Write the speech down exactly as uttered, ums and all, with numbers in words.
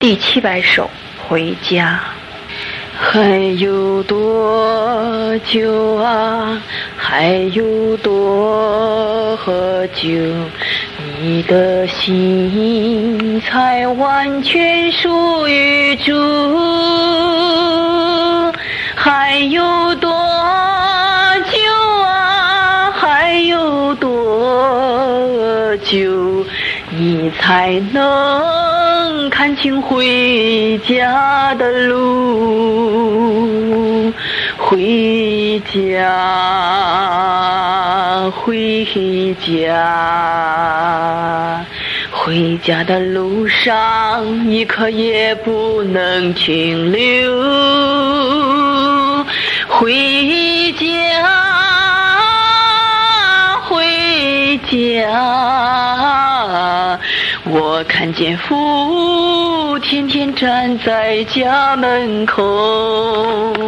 第七百首回家。 还有多久啊，还有多久，你的心才完全属于主？还有多久啊，还有多久，你才能看清回家的路？回家，回家，回家的路上一刻也不能停留。回家，回家，我看见父天天站在家门口。